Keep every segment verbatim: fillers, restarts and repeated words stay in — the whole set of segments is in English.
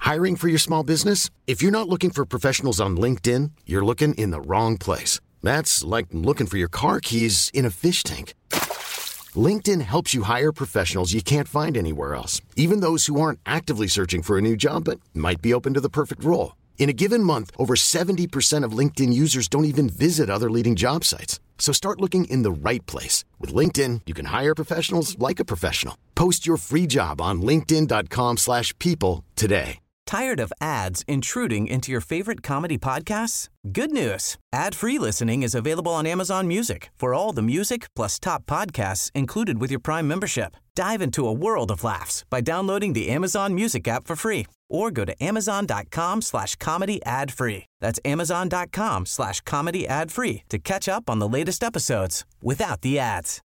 Hiring for your small business? If you're not looking for professionals on LinkedIn, you're looking in the wrong place. That's like looking for your car keys in a fish tank. LinkedIn helps you hire professionals you can't find anywhere else, even those who aren't actively searching for a new job but might be open to the perfect role. In a given month, over seventy percent of LinkedIn users don't even visit other leading job sites. So start looking in the right place. With LinkedIn, you can hire professionals like a professional. Post your free job on linkedin.com slash people today. Tired of ads intruding into your favorite comedy podcasts? Good news. Ad-free listening is available on Amazon Music for all the music plus top podcasts included with your Prime membership. Dive into a world of laughs by downloading the Amazon Music app for free or go to amazon.com slash comedy ad free. That's amazon.com slash comedy ad free to catch up on the latest episodes without the ads.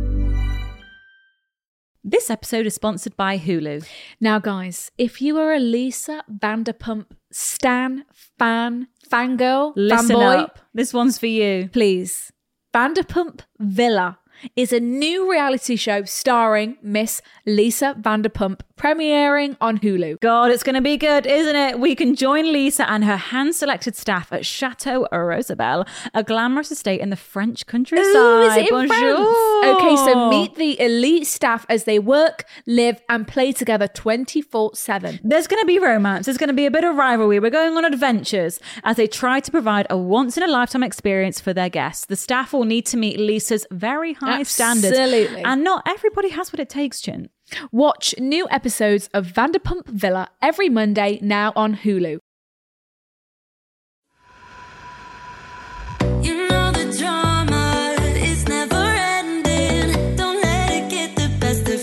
This episode is sponsored by Hulu. Now, guys, if you are a Lisa Vanderpump stan, fan, fangirl, Listen fanboy, up. This one's for you. please. Vanderpump Villa is a new reality show starring Miss Lisa Vanderpump, premiering on Hulu. God, it's going to be good, isn't it? We can join Lisa and her hand-selected staff at Chateau Rosabelle, a glamorous estate in the French countryside. Ooh, is it in Bonjour. France? Okay, so meet the elite staff as they work, live, and play together twenty-four seven. There's going to be romance. There's going to be a bit of rivalry. We're going on adventures as they try to provide a once-in-a-lifetime experience for their guests. The staff will need to meet Lisa's very high standards. Absolutely. And not everybody has what it takes, Chin. Watch new episodes of Vanderpump Villa every Monday now on Hulu. You know the drama is never ending. Don't let it get the best of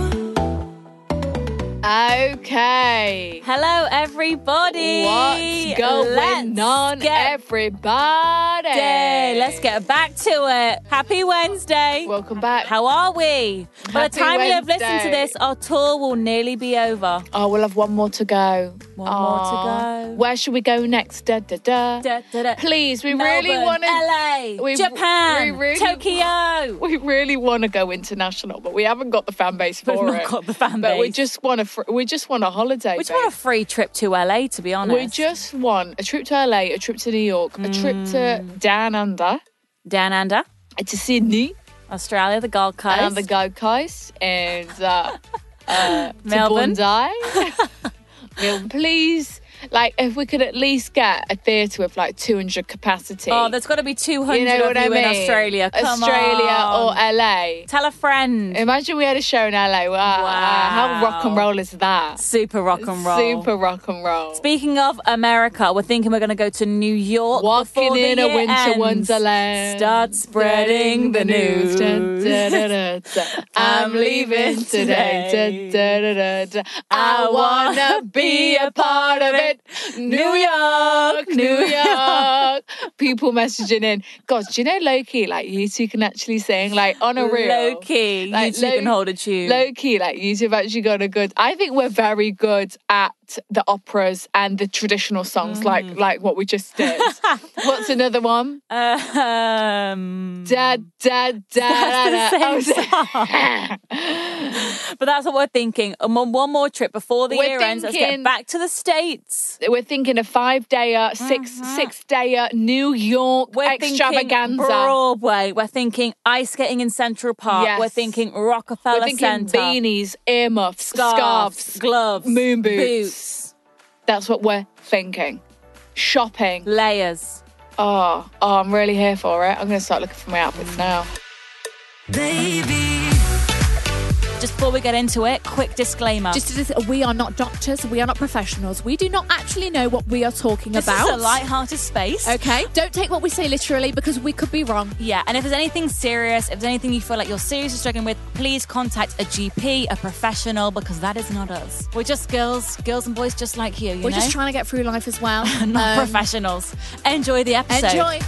you. Okay. Hello, everybody. What's going Let's on, get everybody? Day. Let's get back to it. Happy Wednesday. Welcome back. How are we? By the Happy time you have listened to Wednesday. this, our tour will nearly be over. Oh, we'll have one more to go. One more to Aw. go. Where should we go next? Da, da, da. Da, da, da. Please, we Melbourne, really want to. L A, we- Japan, we really- Tokyo. We really want to go international, but we haven't got the fan base for We've it. not got the fan But we base. just want a. Fr- we just want a holiday. We just want a free trip to L A, to be honest. We just want a trip to L A, a trip to New York, a trip to Mm. Down Under, Down under, to Sydney, Australia, the Gold Coast. and the Gold Coast, and uh, uh, Melbourne. to Bondi. Melbourne, please. Like, if we could at least get a theatre with like two hundred capacity. Oh, there's got to be two hundred you know of what I you mean? in Australia. Come Australia on. or L A. Tell a friend. Imagine we had a show in L A. Wow. Wow. How rock and roll is that? Super rock and roll. Super rock and roll. Speaking of America, we're thinking we're going to go to New York. Walking before the in a year winter ends. wonderland. Start spreading the news. Dun, dun, dun, dun, dun. I'm leaving today. Dun, dun, dun, dun, dun. I wanna be a part of it. New York, New York. People messaging in. God, do you know Loki? Like, you two can actually sing. Like, on a real. Low key. Like, you two low- can hold a tune. Low key, like, you two have actually got a good. I think we're very good at the operas and the traditional songs, like like what we just did. What's another one? Um, Da da da da da. That's the Oh, same but that's what we're thinking. Um, One one more trip before the We're year ends. Let's get thinking- back to the States. We're thinking a five dayer, six six dayer New York We're extravaganza. thinking Broadway. We're thinking ice skating in Central Park. Yes. We're thinking Rockefeller We're thinking Center. beanies, earmuffs, Scarves, scarves, gloves, moon boots. boots, That's what we're thinking. Shopping. layers. Oh, oh, I'm really here for it. I'm going to start looking for my outfits now. Baby. Just before we get into it, quick disclaimer. Just as we are not doctors, we are not professionals. We do not actually know what we are talking this about. is a light-hearted space. Okay, don't take what we say literally because we could be wrong. Yeah, and if there's anything serious, if there's anything you feel like you're seriously struggling with, please contact a G P, a professional, because that is not us. We're just girls, girls and boys just like you, you We're know? just trying to get through life as well. not Um, professionals. Enjoy the episode. Enjoy.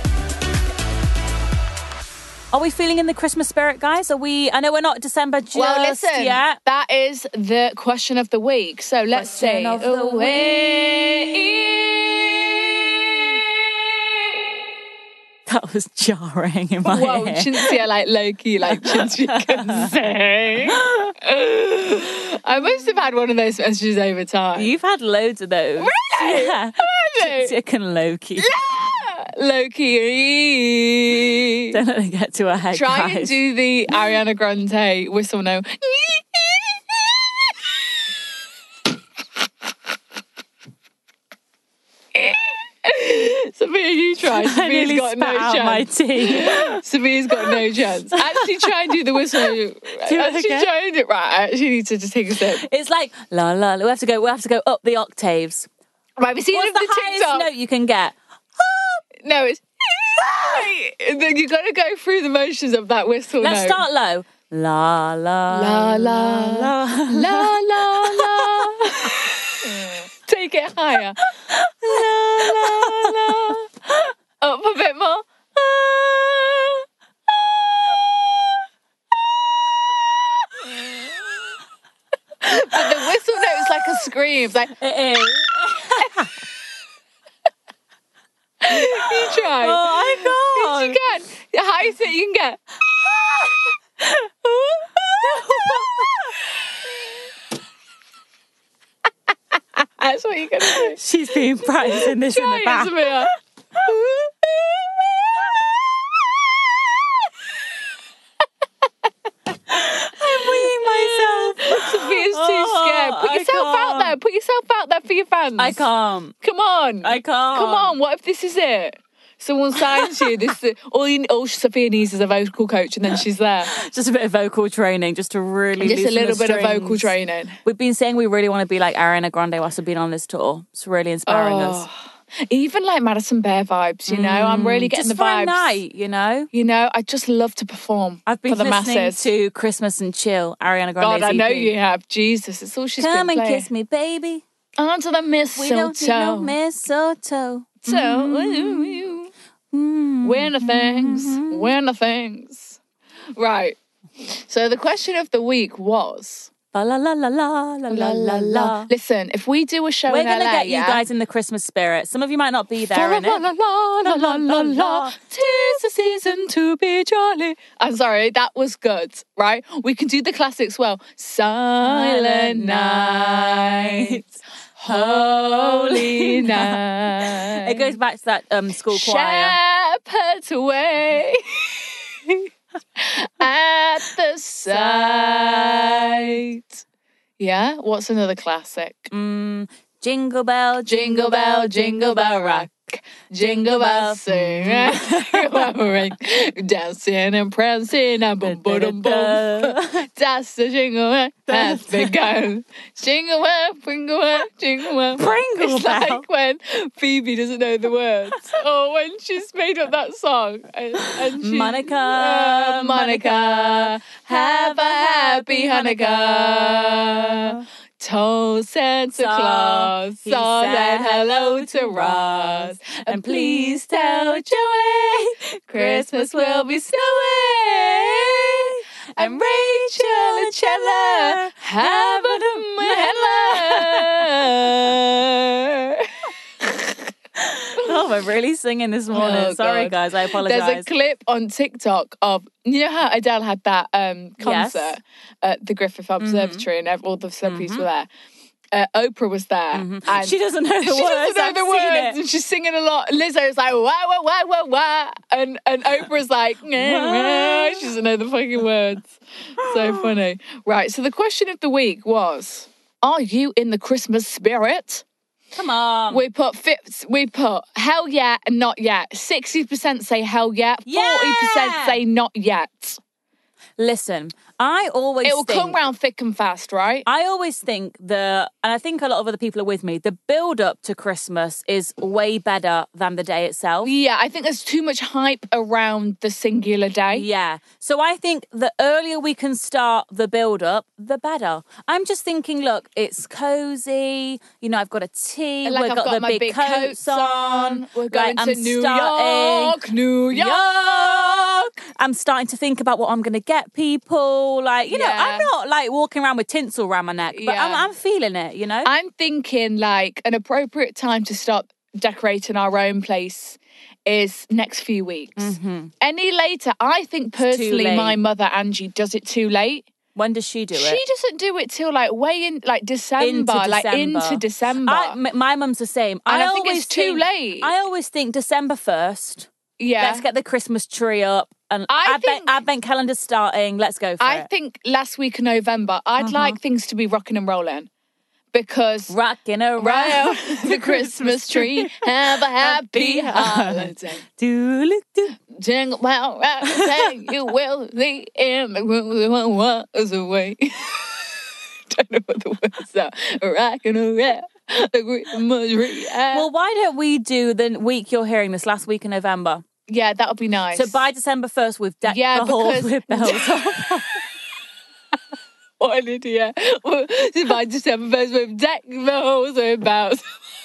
Are we feeling in the Christmas spirit, guys? Are we? I know we're not December just Well, listen, yet. that is the question of the week. So let's Question see. of the Away. That was jarring in my Whoa, ear. Chintzia like low-key, like Chintzia can sing. I must have had one of those messages over time. You've had loads of those. Really? Yeah. Really? Chick and Loki. Low-key. Don't let it get to our head, Try guys. and do the Ariana Grande whistle note. Sophia, you try. I Sophia's nearly got spat no out my chance. tea. Sophia's got no chance. Actually, try and do the whistle. it Actually, again. try and do it right. I actually need to just take a sip. It's like la la. We have to go. We have to go up the octaves. Right, have you seen What's the, the, the highest TikTok? note you can get? No, it's. And then you got to go through the motions of that whistle Let's note. start low. La la La la la la la la. Take it higher. La la la. Up a bit more. But the whistle note is like a scream. It's like It is. you try. Oh, I Yes, can't. you can. The highest that you can get. That's what you're gonna do. She's been practicing this in Try the it, back. Sophia. I'm weeing myself. Sophia's too Oh, scared. Put I yourself out can't. there. Put yourself out there for your fans. I can't. Come on. I can't. Come on. What if this is it? Someone signs you. This is, all, you, all Sophia needs is a vocal coach, and then she's there. Just a bit of vocal training, just to really Just a loosen little the bit of vocal strings. training. We've been saying we really want to be like Ariana Grande whilst we've been on this tour. It's really inspiring us. Even like Madison Bear vibes, you know. I'm really getting Just the for vibes. a night, you know. You know, I just love to perform I've been for the listening masses. to Christmas and Chill, Ariana Grande's God, I know E P. you have. Jesus, it's all she's Come been and playing. kiss me, baby. Onto the We don't need no mistletoe. mistletoe. So, Mm. winner things, winner things. Right. So the question of the week was, La la la la la la la la la. listen, if we do a show We're in gonna L A, get you yeah? guys in the Christmas spirit. Some of you might not be there La in la it. la la la la la la. Tis the season to be jolly. I'm sorry, that was good, right? We can do the classics well. Silent night, holy night. It goes back to that um, school choir. Shepherds away at the sight. Yeah, what's another classic? Mm, jingle bell, Jingle bell, jingle bell rock. Jingle bells sing, jingle bell ring, dancing and prancing, and boom, boom, boom, boom. That's the jingle bell has begun. Jingle bell, jingle bell, jingle bell. Pringle It's bell. like when Phoebe doesn't know the words, or when she's made up that song. And, and she, Monica, uh, Monica, have a happy Hanukkah. Told Santa So, Claus, he saw said that hello to Ross, and please tell Joey Christmas will be snowy, and Rachel and Chandler have a Mahela. Oh, we're really singing this morning. Oh, Sorry, God. guys. I apologise. There's a clip on TikTok of, you know how Adele had that um, Yes. concert at the Griffith Observatory and ev- all the celebrities were there. Uh, Oprah was there. And She doesn't know the she words. doesn't know I've the seen words, it. and she's singing a lot. Lizzo's like, wah, wah, wah, wah, wah. And, and Oprah's like, nah, nah. She doesn't know the fucking words. So funny. Right, so the question of the week was, are you in the Christmas spirit? Come on. We put fifth, we put hell yeah and not yet. sixty percent say hell yeah, forty percent Yeah. say not yet. Listen, I always It will think, come round thick and fast, right? I always think the, and I think a lot of other people are with me, the build up to Christmas is way better than the day itself. Yeah, I think there's too much hype around the singular day. Yeah. So I think the earlier we can start the build up, the better. I'm just thinking, look, it's cozy. You know, I've got a tea. Like We've I've got, got the my big, big coats, coats on. on. We're going Like, to I'm New starting- York, New York. I'm starting to think about what I'm going to get people. Like, you know, Yeah. I'm not like walking around with tinsel around my neck, but I'm, Yeah. I'm feeling it, you know? I'm thinking like an appropriate time to start decorating our own place is next few weeks. Mm-hmm. Any later, I think personally, late. my mother Angie does it too late. When does she do it? She doesn't do it till like way in, like December, Into like December. into December. I, m- my mum's the same. And I I think always it's too think- late. I always think December first. yeah, Let's get the Christmas tree up and I advent, think- advent calendar starting. Let's go for I it. think last week of November, I'd like things to be rocking and rolling because Rocking around right the Christmas tree, have a happy holiday. Doo-doo-doo. Jingle bell rock, say you will the end was away. Don't know what the words are. Rocking around the Christmas tree. Well, why don't we do the week you're hearing this last week in November? Yeah, that would be nice. So by December first, we've decked Yeah, the halls because- with bells on. What an idiot. Well, by December first, we've decked the halls with bells.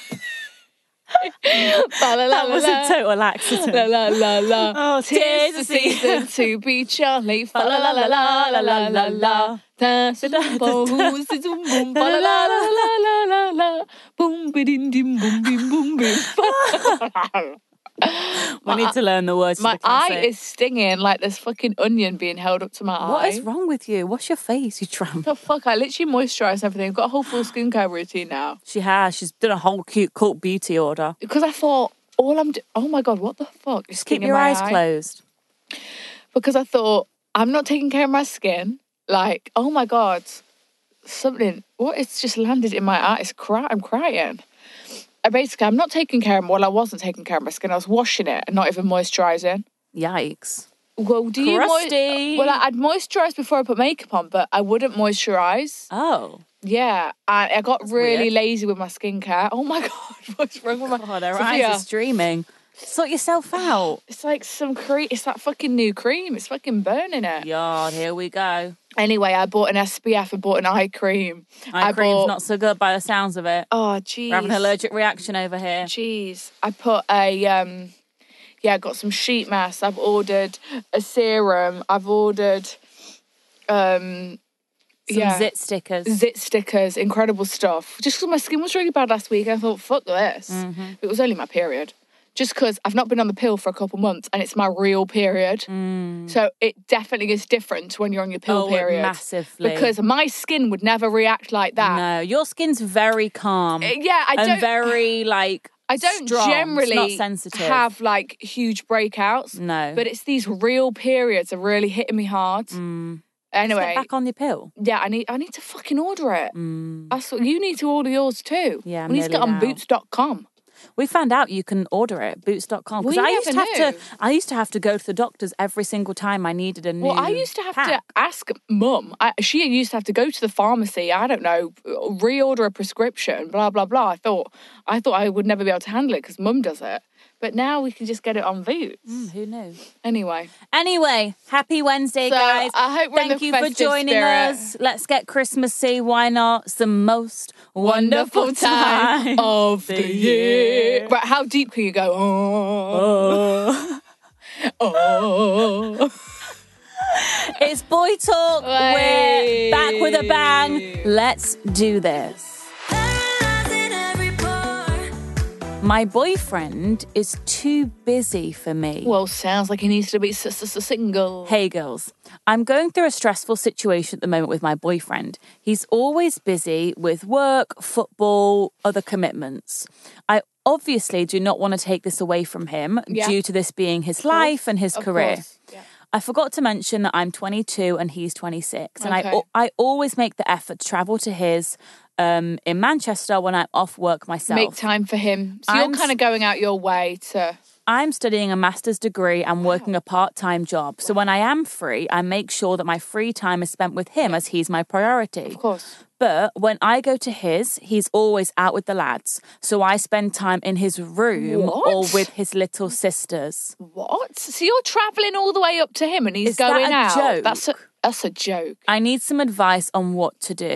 La, la, la, That was la, a total accident. La la la la. Oh, Tis tis the the season to be jolly. Fa la la la la la la la la. Da sa dum boom, sa dum boom, fa la la la la la la la. Boom bidin dim boom bim boom bim. We need to learn the words to My the classic. eye is stinging like this fucking onion being held up to my eye. What is wrong with you? Wash your face, you tramp. The fuck? I literally moisturise everything. I've got a whole full skincare routine now. She has. She's done a whole cute cult beauty order. Because I thought, all I'm do- oh my God, what the fuck? is Just keep stinging your my eyes eye? closed. Because I thought, I'm not taking care of my skin. Like, oh my God, something, what? It's just landed in my eye. It's cry- I'm crying. I basically, I'm not taking care of, well, I wasn't taking care of my skin. I was washing it and not even moisturising. Yikes. Well, do you Crusty. Well, I'd moisturise before I put makeup on, but I wouldn't moisturise. Oh. Yeah, and I got really weird. lazy with my skincare. Oh my God, what's wrong with my... Oh, their Sophia, eyes are streaming. Sort yourself out. it's like some cream, it's that fucking new cream. It's fucking burning it. God, here we go. Anyway, I bought an S P F, I bought an eye cream. Eye I cream's bought... not so good by the sounds of it. Oh, jeez. We're having an allergic reaction over here. Jeez. I put a, um, yeah, I got some sheet masks. I've ordered a serum. I've ordered, um, Some yeah. zit stickers. Zit stickers, incredible stuff. Just because my skin was really bad last week, I thought, fuck this. Mm-hmm. It was only my period. Just because I've not been on the pill for a couple months and it's my real period. So it definitely is different when you're on your pill Mm. Oh, period. massively. Because my skin would never react like that. No, your skin's very calm. Uh, Yeah, I and don't. very, like, I don't strong. It's generally not sensitive. have like huge breakouts. No. But it's these real periods are really hitting me hard. Mm. Anyway, Get back on your pill. yeah, I need I need to fucking order it. Mm. That's what you need to order yours too. Yeah, I'm we need to get nearly on there. boots dot com. We found out you can order it, boots dot com. Because We I used to never have knew. to I used to have to go to the doctors every single time I needed a new Well, I used to have pack. to ask mum. I, she used to have to go to the pharmacy. I don't know, reorder a prescription. Blah blah blah. I thought I thought I would never be able to handle it because mum does it. But now we can just get it on Boots. Mm, who knew? Anyway, Anyway, happy Wednesday, So, guys. I hope we're in Thank the you for festive joining spirit. us. Let's get Christmassy. Why not? It's the most wonderful, wonderful time of the year. Right, how deep can you go? Oh, Oh. oh. It's Boy Talk. Way. We're back with a bang. Let's do this. Paralyzing every pore. My boyfriend is too busy for me. Well, sounds like he needs to be s- s- s- single. Hey girls, I'm going through a stressful situation at the moment with my boyfriend. He's always busy with work, football, other commitments. I obviously do not want to take this away from him Yeah. due to this being his life and his Of career. course, yeah. I forgot to mention that I'm twenty-two and he's twenty-six. And I, Okay. al- I always make the effort to travel to his um, in Manchester when I'm off work myself. Make time for him. So I'm you're kind of going out your way to. I'm studying a master's degree and working a part-time job. So when I am free, I make sure that my free time is spent with him as he's my priority. Of course. But when I go to his, he's always out with the lads. So I spend time in his room or What? with his little sisters. What? So you're travelling all the way up to him and he's Is that going a out? joke? That's a that's a joke. I need some advice on what to do.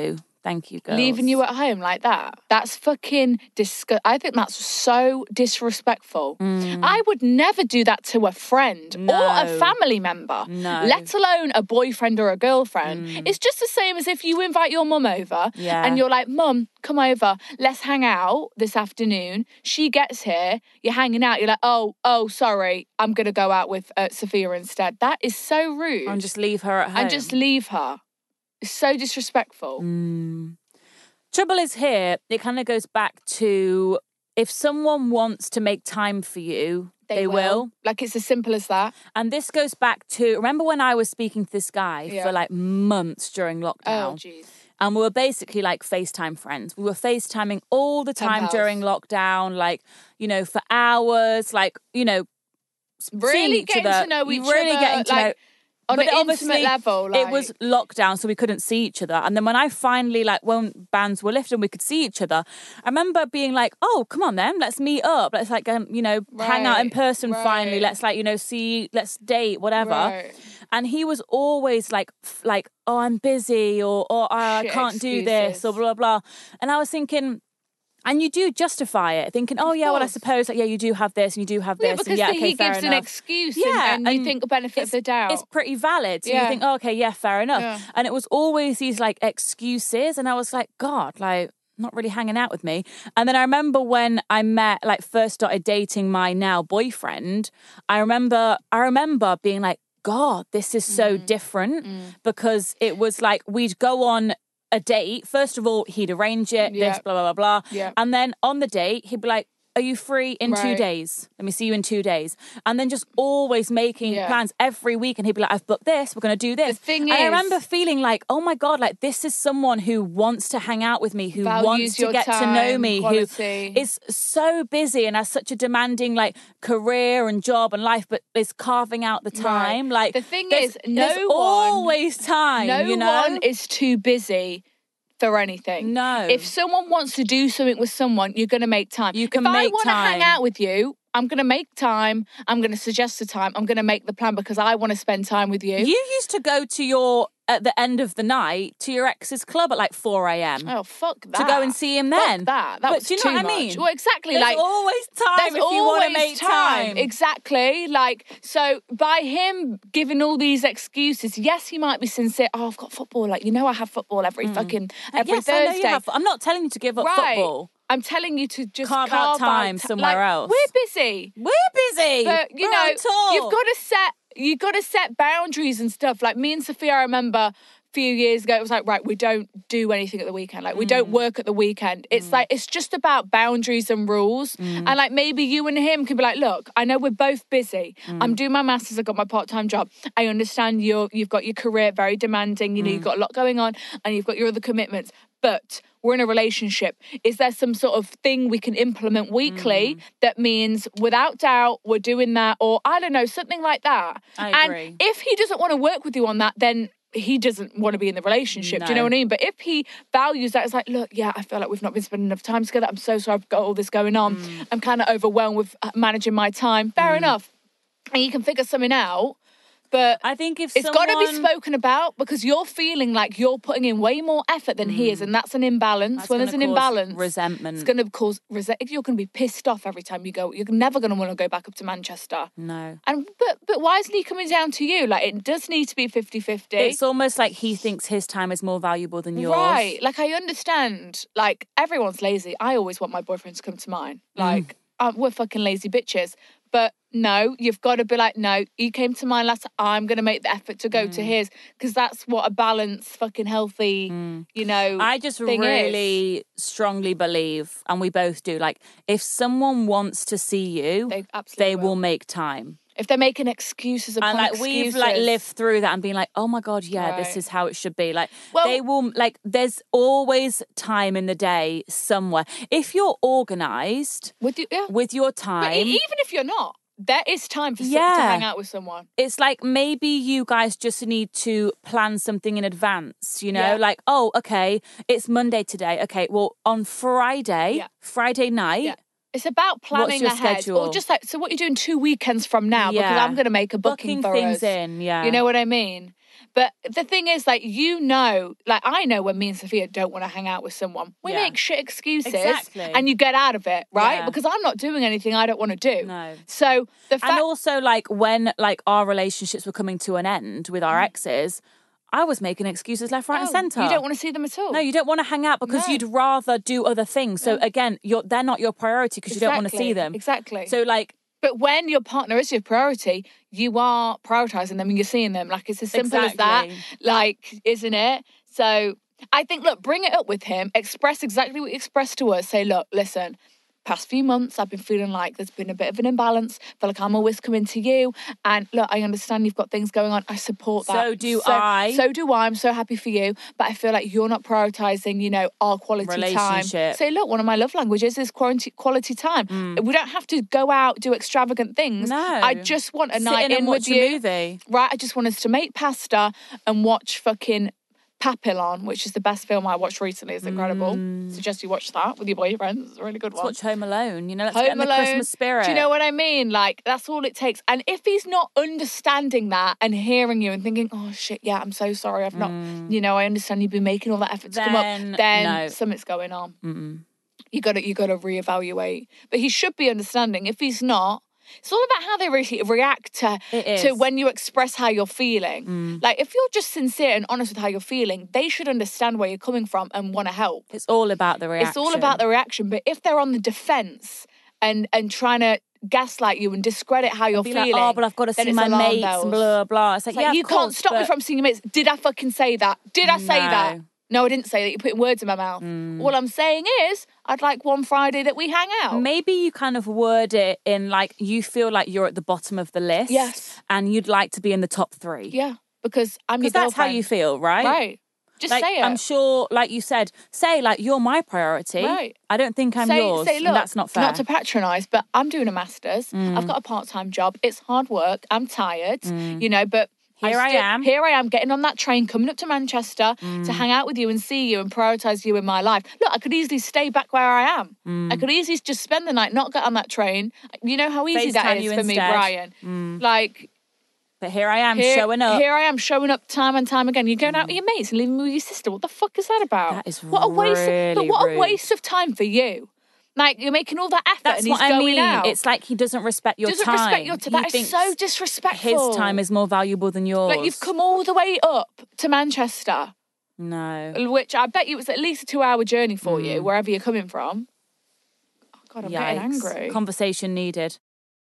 Thank you, girls. Leaving you at home like that. That's fucking disgusting. I think that's so disrespectful. Mm. I would never do that to a friend No. or a family member, No. let alone a boyfriend or a girlfriend. Mm. It's just the same as if you invite your mum over Yeah. and you're like, Mum, come over. Let's hang out this afternoon. She gets here. You're hanging out. You're like, oh, oh, sorry. I'm going to go out with uh, Sophia instead. That is so rude. And just leave her at home. And just leave her. It's so disrespectful. Mm. Trouble is here, it kind of goes back to if someone wants to make time for you, they, will. Like, it's as simple as that. And this goes back to, remember when I was speaking to this guy Yeah. for like months during Oh, lockdown? jeez. And we were basically like FaceTime friends. We were FaceTiming all the Pen time pals. during lockdown, like, you know, for hours, like, you know, seeing Really each getting other. to know each really other, getting to like, know. on But an obviously, intimate level. it was like- lockdown, so we couldn't see each other. And then when I finally, like, when bans were lifted and we could see each other, I remember being like, oh, come on then, let's meet up. Let's, like, um, you know, hang out in Right, person finally. right. Let's, like, you know, see, let's date, whatever. Right. And he was always like, f- like, oh, I'm busy, or, or oh, I Shit can't do this, or excuses. blah, blah. And I was thinking... And you do justify it, thinking, oh, yeah, well, I course. suppose, like, yeah, you do have this and you do have Yeah, this. because and yeah, the- okay, he fair gives an enough. excuse Yeah, and, and you and think benefit of the doubt. It's pretty valid. So Yeah. you think, oh, okay, yeah, fair enough. Yeah. And it was always these like excuses. And I was like, God, like, not really hanging out with me. And then I remember when I met, like, first started dating my now boyfriend, I remember, I remember being like, God, this is so Mm. different because it was like we'd go on a date. First of all, he'd arrange it, Yeah. this, blah, blah, blah, blah. Yeah. And then on the date, he'd be like, are you free in two Right. days? Let me see you in two days. And then just always making Yeah. plans every week. And he'd be like, I've booked this, we're going to do this. The thing and I is- remember feeling like, oh my God, like this is someone who wants to hang out with me, who Values wants to your get to know time, me, quality. who is so busy and has such a demanding like career and job and life, but is carving out the time. Right. Like The thing there's- is, no there's one- always time, No you know? one is too busy for anything. No. If someone wants to do something with someone, you're going to make time. You can if I make want to hang time. out with you, I'm going to make time. I'm going to suggest the time. I'm going to make the plan because I want to spend time with you. You used to go to your, at the end of the night, to your ex's club at like four a.m. Oh, fuck that. to go and see him Fuck then. that. That But was do you know too what I much. mean? Well, exactly. There's like always time There's if you want to always make time. Exactly. Like, so by him giving all these excuses, yes, he might be sincere. Oh, I've got football. Like, you know, I have football every fucking, Like, every yes, I know Thursday. you have. I'm not telling you to give up right. football. I'm telling you to just Carve carve, out time ti- somewhere like, else. We're busy. We're busy. But you We're know, on tour. you've got to set you've got to set boundaries and stuff. Like me and Sophia, I remember a few years ago, it was like, right, we don't do anything at the weekend. Like we Mm. don't work at the weekend. It's like it's just about boundaries and rules. Mm. And like maybe you and him can be like, look, I know we're both busy. Mm. I'm doing my masters, I've got my part-time job. I understand you're you've got your career very demanding, you know, Mm. you've got a lot going on and you've got your other commitments. But we're in a relationship. Is there some sort of thing we can implement weekly Mm. that means without doubt we're doing that? Or I don't know, something like that. I agree. And if he doesn't want to work with you on that, then he doesn't want to be in the relationship. Do you know No. what I mean? But if he values that, it's like, look, yeah, I feel like we've not been spending enough time together. I'm so sorry I've got all this going on. Mm. I'm kind of overwhelmed with uh, managing my time. Fair enough. And you can figure something out. But I think if it's someone... got to be spoken about because you're feeling like you're putting in way more effort than he is, and that's an imbalance. That's when gonna there's an cause imbalance, resentment. It's going to cause resent. If you're going to be pissed off every time you go, you're never going to want to go back up to Manchester. No. And but but why isn't he coming down to you? Like it does need to be fifty-fifty. It's almost like he thinks his time is more valuable than yours. Right. Like I understand. Like everyone's lazy. I always want my boyfriend to come to mine. Like uh, we're fucking lazy bitches. But no, you've got to be like, no, you came to mine last. I'm going to make the effort to go to his because that's what a balanced, fucking healthy, you know. I just thing is. really strongly believe, and we both do, like, if someone wants to see you, They absolutely they will. will. make time. If they're making excuses upon And like excuses, we've like lived through that and been like, oh my God, yeah, this Right. is how it should be. Like Well- they will like there's always time in the day somewhere. If you're organized with you, yeah. with your But e- time, even if you're not, there is time for some- to Yeah. hang out with someone. it's like maybe you guys just need to plan something in advance, you know? Yeah. Like, oh, okay, it's Monday today. Okay, well, on Friday, Yeah. Friday night, Yeah. It's about planning your ahead, schedule? or just like, so what you're doing two weekends from now because Yeah. I'm going to make a booking, booking for things us. in, yeah. You know what I mean? But the thing is, like, you know, like, I know when me and Sophia don't want to hang out with someone, we Yeah. make shit excuses Exactly. and you get out of it, right? Yeah. Because I'm not doing anything I don't want to do. No. So the fact... And also, like, when, like, our relationships were coming to an end with our exes, I was making excuses left, right, and No, centre. You don't want to see them at all. No, you don't want to hang out because No. you'd rather do other things. So, again, you're they're not your priority because you don't want to see Exactly, them. Exactly. So, like... But when your partner is your priority, you are prioritising them and you're seeing them. Like, it's as simple as that. Exactly. Like, isn't it? So I think, look, bring it up with him. Express exactly what you expressed to us. Say, look, listen, past few months, I've been feeling like there's been a bit of an imbalance. feel like I'm always coming to you. And look, I understand you've got things going on. I support that. So do I. So do I. I'm so happy for you. But I feel like you're not prioritising, you know, our quality time. Relationship. Say, look, one of my love languages is quality, quality time. We don't have to go out, do extravagant things. No. I just want a Sit night in in, and with watch a you. movie. Right? I just want us to make pasta and watch fucking Papillon, which is the best film I watched recently. It's incredible. Suggest you watch that with your boyfriend. It's a really good one. Let's watch Home Alone. You know, let's Home get in the Alone. Christmas spirit. Do you know what I mean? Like, that's all it takes. And if he's not understanding that and hearing you and thinking, oh, shit, yeah, I'm so sorry. I've not, you know, I understand you've been making all that effort to come Then, up. Then no. something's going on. Mm-mm. You gotta, you gotta reevaluate. But he should be understanding. If he's not, it's all about how they re- react to, It to is. when you express how you're feeling. Mm. Like, if you're just sincere and honest with how you're feeling, they should understand where you're coming from and want to help. It's all about the reaction. It's all about the reaction. But if they're on the defence and and trying to gaslight you and discredit how you're Be feeling, like, oh, but I've got to then see it's my alarm mates bells. and blah, blah. It's like, It's like, yeah, of you can't course, stop me but- from seeing your mates. Did I fucking say that? Did I say No. that? No, I didn't say that. You're putting words in my mouth. Mm. All I'm saying is, I'd like one Friday that we hang out. Maybe you kind of word it in like you feel like you're at the bottom of the list. Yes. And you'd like to be in the top three. Yeah, because I'm your Because that's how girlfriend. you feel, right? Right. Just Like, say it. I'm sure, like you said, say like you're my priority. Right. I don't think I'm say, yours. say, look, and that's not fair. Mm. Not to patronise, but I'm doing a master's. I've got a part-time job. It's hard work. I'm tired, you know, but... Here I still- am. Here I am getting on that train, coming up to Manchester to hang out with you and see you and prioritise you in my life. Look, I could easily stay back where I am. I could easily just spend the night, not get on that train. You know how easy that FaceTime is you for me, instead. Brian. Like... But here I am Here, showing up. Here I am showing up time and time again. You're going out with your mates and leaving me with your sister. What the fuck is that about? That is what a waste of, really but what rude. a waste of time for you. Like, you're making all that effort That's and he's what I going mean. out. It's like he doesn't respect your doesn't time. respect your time. He That is thinks so disrespectful. his time is more valuable than yours. Like, you've come all the way up to Manchester, No. which I bet you was at least a two-hour journey for you, wherever you're coming from. Oh, God, I'm getting Yikes. angry. Conversation needed.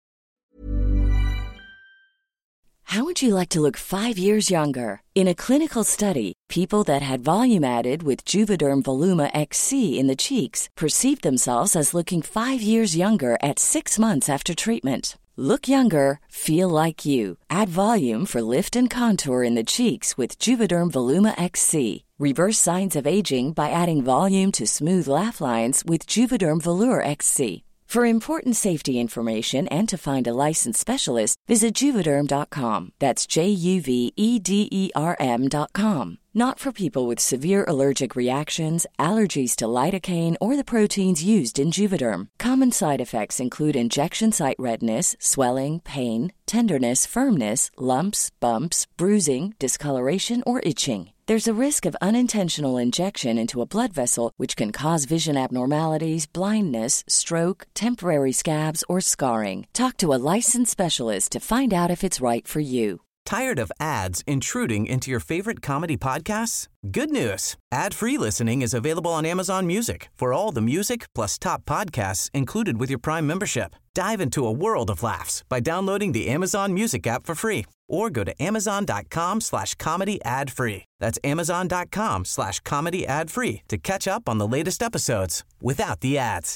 How would you like to look five years younger? In a clinical study, people that had volume added with Juvederm Voluma X C in the cheeks perceived themselves as looking five years younger at six months after treatment. Look younger, feel like you. Add volume for lift and contour in the cheeks with Juvederm Voluma X C. Reverse signs of aging by adding volume to smooth laugh lines with Juvederm Volure X C. For important safety information and to find a licensed specialist, visit Juvederm dot com. That's J U V E D E R M dot com. Not for people with severe allergic reactions, allergies to lidocaine, or the proteins used in Juvederm. Common side effects include injection site redness, swelling, pain, tenderness, firmness, lumps, bumps, bruising, discoloration, or itching. There's a risk of unintentional injection into a blood vessel, which can cause vision abnormalities, blindness, stroke, temporary scabs, or scarring. Talk to a licensed specialist to find out if it's right for you. Tired of ads intruding into your favorite comedy podcasts? Good news. Ad-free listening is available on Amazon Music for all the music plus top podcasts included with your Prime membership. Dive into a world of laughs by downloading the Amazon Music app for free or go to amazon.com slash comedy ad-free. That's amazon.com slash comedy ad-free to catch up on the latest episodes without the ads.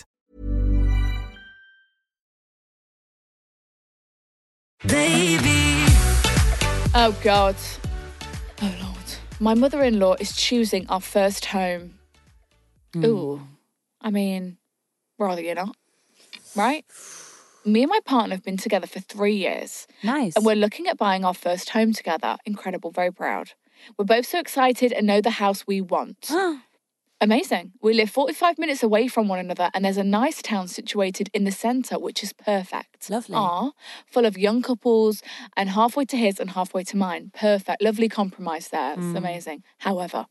Baby. Oh, God. Oh, Lord. My mother-in-law is choosing our first home. Ooh. I mean, rather you're not. Right? Me and my partner have been together for three years. Nice. And we're looking at buying our first home together. Incredible. Very proud. We're both so excited and know the house we want. Amazing. We live forty-five minutes away from one another, and there's a nice town situated in the centre, which is perfect. Lovely. Ah, full of young couples, and halfway to his and halfway to mine. Perfect. Lovely compromise there. It's Mm. amazing. However,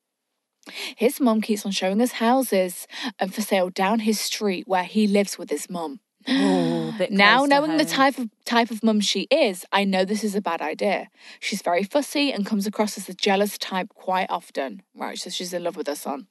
his mum keeps on showing us houses and for sale down his street where he lives with his mum. Oh, bit Now, close to knowing the home. type of type of mum she is, I know this is a bad idea. She's very fussy and comes across as a jealous type quite often. Right, so she's in love with her son.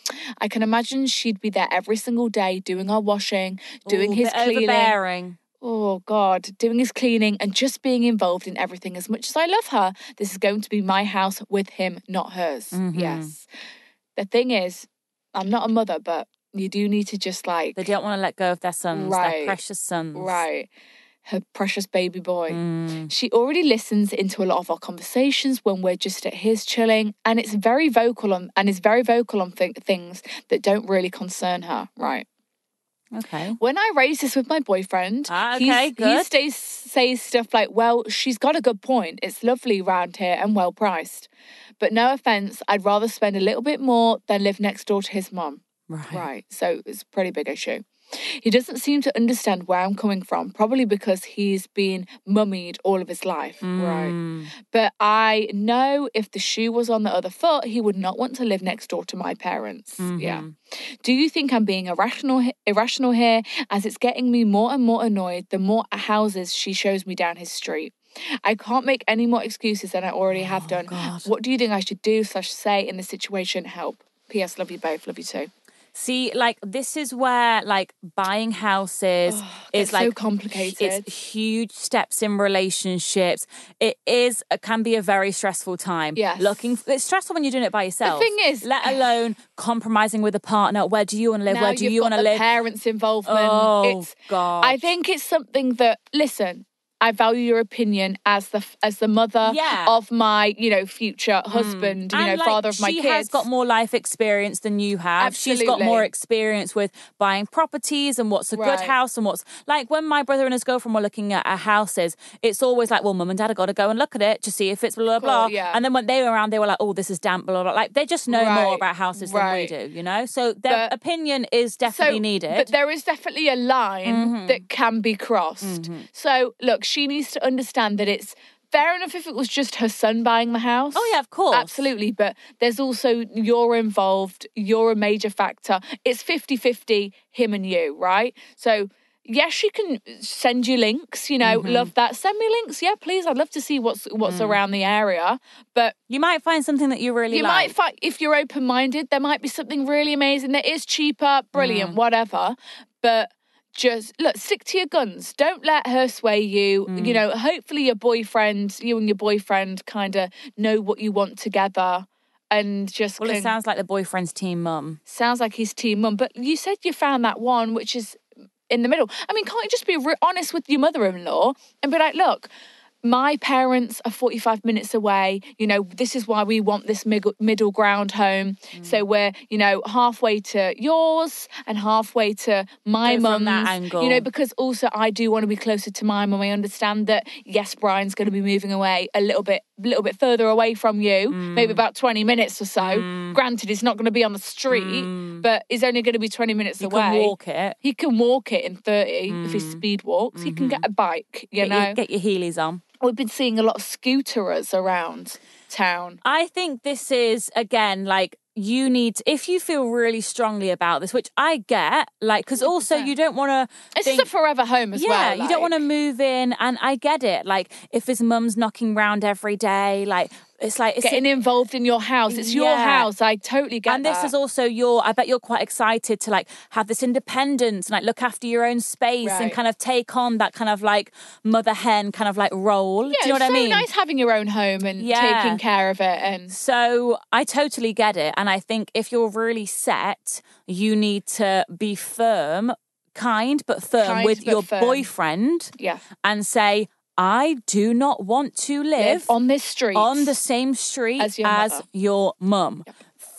I can imagine she'd be there every single day doing our washing, doing Ooh, his bit cleaning. overbearing. Oh, God, doing his cleaning and just being involved in everything. As much as I love her, this is going to be my house with him, not hers. Mm-hmm. Yes. The thing is, I'm not a mother, but you do need to just like... They don't want to let go of their sons, Right. their precious sons. Right. Her precious baby boy. Mm. She already listens into a lot of our conversations when we're just at his chilling, and it's very vocal on and is very vocal on th- things that don't really concern her. Right. Okay. When I raise this with my boyfriend, Ah, he's- okay, he good. stays, says stuff like, well, she's got a good point. It's lovely round here and well priced. But no offence, I'd rather spend a little bit more than live next door to his mum. Right. Right. So it's a pretty big issue. He doesn't seem to understand where I'm coming from, probably because he's been mummied all of his life. Right. Mm. But I know if the shoe was on the other foot, he would not want to live next door to my parents. Mm-hmm. Yeah. Do you think I'm being irrational, irrational here, as it's getting me more and more annoyed the more houses she shows me down his street? I can't make any more excuses than I already have done. God. What do you think I should do slash say in this situation? Help. P S. Love you both. Love you too. See, like, this is where, like, buying houses is, gets like... so complicated. It's huge steps in relationships. It is, it can be a very stressful time. Yes. Looking... It's stressful when you're doing it by yourself. thing is- Let alone compromising with a partner. Where do you want to live? Now Where do you've you got want to the live? parents' involvement. Oh, it's, God. I think it's something that, listen, I value your opinion as the as the mother Yeah. of my, you know, future husband, you And, know, like, father of my she kids. has got more life experience than you have. She's got Absolutely. more experience with buying properties and what's a Right. good house and what's... Like, when my brother and his girlfriend were looking at our houses, it's always like, well, mum and dad have got to go and look at it to see if it's blah, blah, blah. Cool, yeah. And then when they were around, they were like, oh, this is damp, blah, blah, blah. Like, they just know more Right, about houses right. than we do, you know? So their But- opinion is definitely so, needed. But there is definitely a line Mm-hmm. that can be crossed. So, look, she needs to understand that it's fair enough if it was just her son buying the house. Oh, yeah, of course. Absolutely. But there's also you're involved, you're a major factor. It's fifty-fifty, him and you, right? So, yes, she can send you links, you know, Mm-hmm. love that. Send me links. Yeah, please. I'd love to see what's what's Mm. around the area. But You might find something that you really you like. might find, if you're open-minded, there might be something really amazing that is cheaper, Mm. brilliant, whatever. But just, look, stick to your guns. Don't let her sway you. Mm. You know, hopefully your boyfriend, you and your boyfriend kind of know what you want together and just Well, can, it sounds like the boyfriend's team mum. sounds like he's team mum. But you said you found that one, which is in the middle. I mean, can't you just be re- honest with your mother-in-law and be like, look, my parents are forty-five minutes away. You know, this is why we want this middle, middle ground home. Mm. So we're, you know, halfway to yours and halfway to my Go from mum's. that angle. You know, because also I do want to be closer to my mum. I understand that, yes, Brian's going to be moving away a little bit, little bit further away from you, Mm. maybe about twenty minutes or so. Granted, he's not going to be on the street, but he's only going to be twenty minutes You away. can walk it. He can walk it in thirty if he speed walks. He can get a bike, you Get know. your, get your Heelys on. We've been seeing a lot of scooterers around town. I think this is, again, like, you need, to, if you feel really strongly about this, which I get, like, because also you don't want to. It's just a forever home as yeah, well. you don't want to like. move in, and I get it. Like, if his mum's knocking round every day, like, it's like it's Getting involved in your house. It's your Yeah. house. I totally get and this that. is also your, I bet you're quite excited to, like, have this independence and, like, look after your own space and Right. kind of take on that kind of, like, mother hen kind of, like, role. yeah, Do you know what it's I so mean? nice having your own home and Yeah. taking care of it. And So I totally get it. And I think if you're really set, you need to be firm, kind but firm Kind with but your firm. boyfriend yeah, and say, I do not want to live live on this street on the same street As as your your, mother. mum.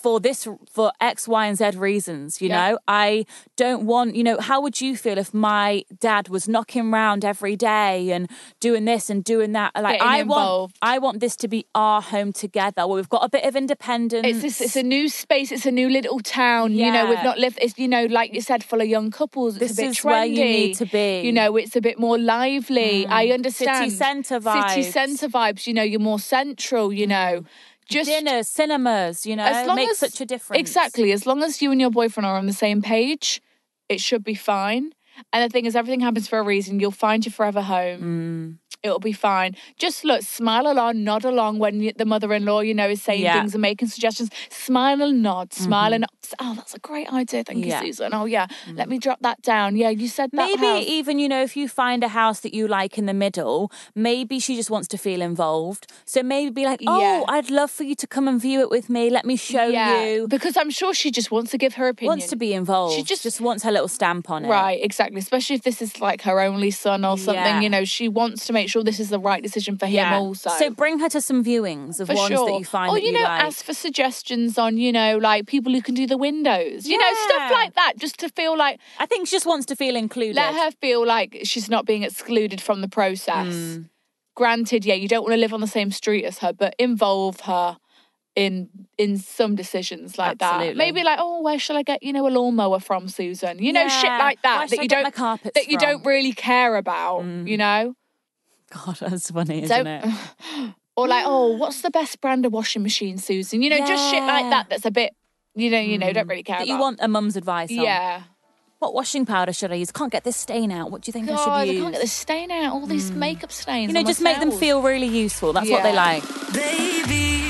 for this, for X, Y, and Z reasons, you Yeah. know? I don't want, you know, how would you feel if my dad was knocking around every day and doing this and doing that? Like, Getting I want, involved. I want this to be our home together where we've got a bit of independence. It's this, it's a new space. It's a new little town. You know, Yeah. we've not lived. It's, you know, like you said, full of young couples. It's This a bit is trendy. where you need to be. You know, it's a bit more lively. I understand. City centre City vibes. centre vibes. You know, you're more central. You know, just Dinners, cinemas, you know, as long makes as, such a difference. Exactly. As long as you and your boyfriend are on the same page, it should be fine. And the thing is, everything happens for a reason. You'll find your forever home. It'll be fine. Just look, smile along, nod along when y- the mother-in-law, you know, is saying Yeah. things and making suggestions. Smile and nod, smile and nod. Oh, that's a great idea. Thank Yeah. you, Susan. Oh, yeah. Let me drop that down. Yeah, you said that. Maybe house. even, you know, if you find a house that you like in the middle, maybe she just wants to feel involved. So maybe be like, oh, Yeah. I'd love for you to come and view it with me. Let me show yeah, you. because I'm sure she just wants to give her opinion. Wants to be involved. She She just- just, just wants her little stamp on it. Right, exactly. Especially if this is like her only son or something, Yeah. you know, she wants to make sure this is the right decision for him Yeah. also. So bring her to some viewings of for ones sure. that you find or, that you you, know, like. ask for suggestions on, you know, like people who can do the windows. You know, stuff Yeah. like that, just to feel like, I think she just wants to feel included. let her feel like she's not being excluded from the process. Mm. Granted, yeah, you don't want to live on the same street as her, but involve her in in some decisions like that. Absolutely. Maybe like, oh, where shall I get, you know, a lawnmower from, Susan? You know, shit Yeah. like that Where that shall you I get don't my carpets that you from? don't really care about, you know? God, that's funny, isn't Don't it? or like, oh, what's the best brand of washing machine, Susan? You know, just shit like Yeah. that that's a bit, you know, you know, don't really care That about. you want a mum's advice on. Yeah. What washing powder should I use? Can't get this stain out. What do you think God, I I should use? can't get the stain out. All these makeup stains. You know, on just my make them towels. feel really useful. That's what they Yeah. like. Baby.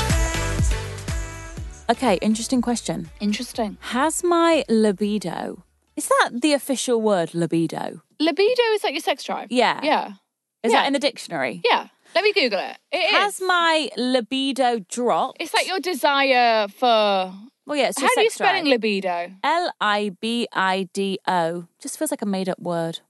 Okay, interesting question. Interesting. Has my libido, is that the official word, libido? Libido is like your sex drive. Yeah. Yeah. Is Yeah. that in the dictionary? Yeah. Let me Google it. It is. Has my libido dropped? It's like your desire for. Well, yeah, it's How just are you sex spelling drive. libido? L I B I D O. Just feels like a made up word.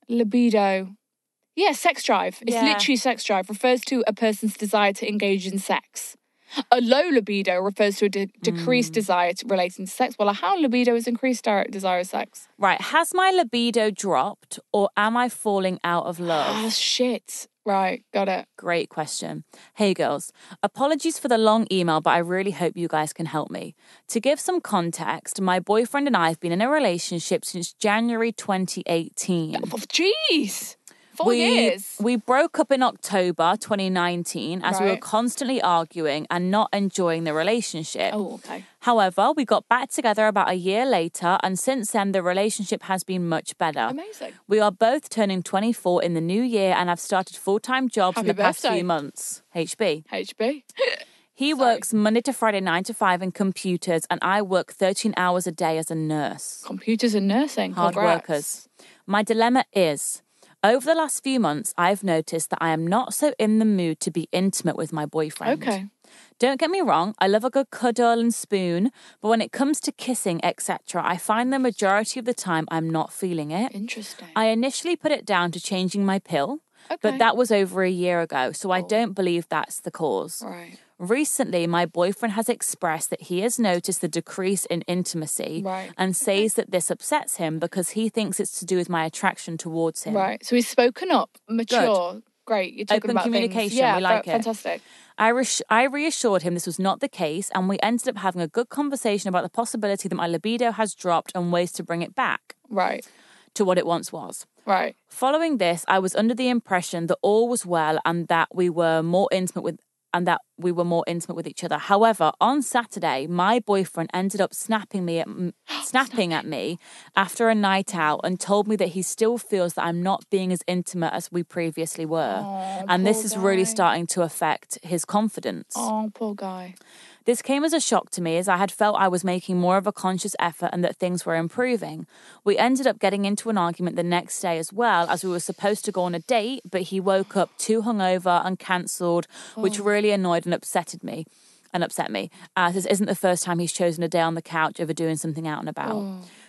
Libido. Yeah, sex drive. It's Yeah. literally sex drive. Refers to a person's desire to engage in sex. A low libido refers to a de- decreased Mm. desire to relating to sex. Well, how libido is increased di- desire of sex? Right, has my libido dropped or am I falling out of Ah, love? shit. Right, got it. Great question. Hey girls, apologies for the long email, but I really hope you guys can help me. To give some context, my boyfriend and I have been in a relationship since January twenty eighteen. Oh, jeez. Four we, years. We broke up in October twenty nineteen as we were Right. constantly arguing and not enjoying the relationship. Oh, okay. However, we got back together about a year later, and since then, the relationship has been much better. Amazing. We are both turning twenty-four in the new year and have started full-time jobs in Happy the past birthday. few months. H B. H B. He works Monday to Friday, nine to five in computers, and I work thirteen hours a day as a nurse. Computers and nursing. Hard Congrats. workers. My dilemma is, over the last few months, I've noticed that I am not so in the mood to be intimate with my boyfriend. Okay. Don't get me wrong, I love a good cuddle and spoon, but when it comes to kissing, et cetera, I find the majority of the time I'm not feeling it. Interesting. I initially put it down to changing my pill, Okay. but that was over a year ago, so I don't believe that's the cause. Right. Recently, my boyfriend has expressed that he has noticed the decrease in intimacy Right. and says that this upsets him because he thinks it's to do with my attraction towards him. Right. So he's spoken up, mature. Great. You're talking Open about things. communication, Yeah, we like fa- it. Fantastic. I, re- I reassured him this was not the case, and we ended up having a good conversation about the possibility that my libido has dropped and ways to bring it back Right. to what it once was. Right. Following this, I was under the impression that all was well and that we were more intimate with and that we were more intimate with each other. However, on Saturday, my boyfriend ended up snapping me at m- snapping at me after a night out and told me that he still feels that I'm not being as intimate as we previously were. Oh, and this poor is really guy. starting to affect his confidence. Oh, poor guy. This came as a shock to me as I had felt I was making more of a conscious effort and that things were improving. We ended up getting into an argument the next day as well, as we were supposed to go on a date, but he woke up too hungover and cancelled, which really annoyed and upsetted me. And upset me, as this isn't the first time he's chosen a day on the couch over doing something out and about.